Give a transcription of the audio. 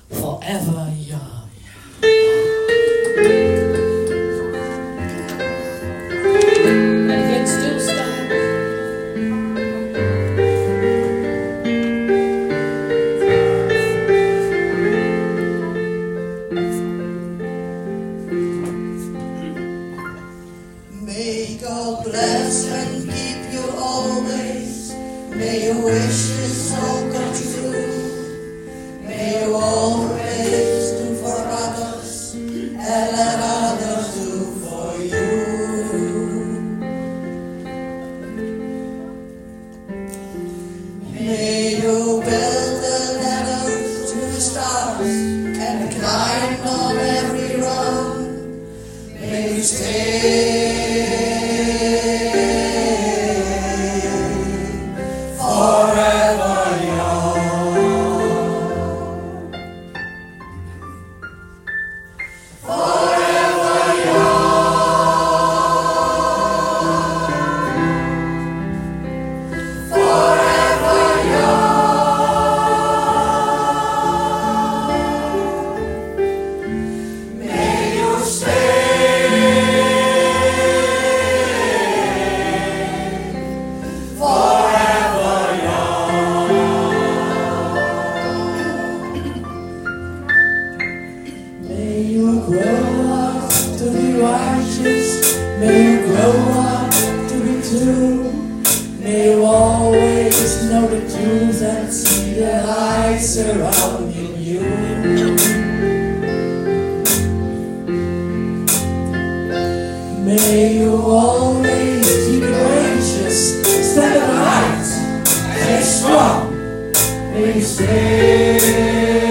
forever young. And can still stand. May God bless and keep you always. May your wishes all come true. May you always do for others and let others do for you. May you build a ladder to the stars and climb on every rung. May you stay forever young. Forever young. Forever young. May you stay forever young. May you grow up to be righteous. May you grow up to be true. May you always know the truth and see the light surrounding you. May you always be courageous, stand upright, stay strong. May you stay